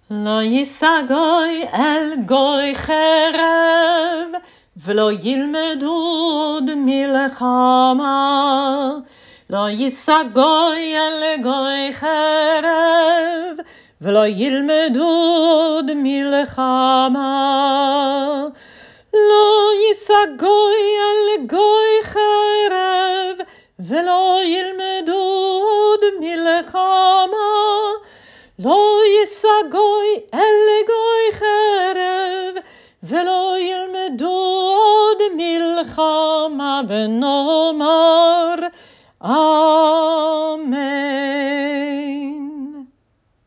לא יישא גוי אל גוי חרב, ולא ילמדו עוד מלחמה. לא יישא גוי אל גוי חרב, ולא ילמדו עוד מלחמה. לא יישא גוי אל גוי חרב, ולא ילמדו עוד מלחמה. לא יישא גוי אל גוי חרב, ולא ילמדו עוד מלחמה ונאמר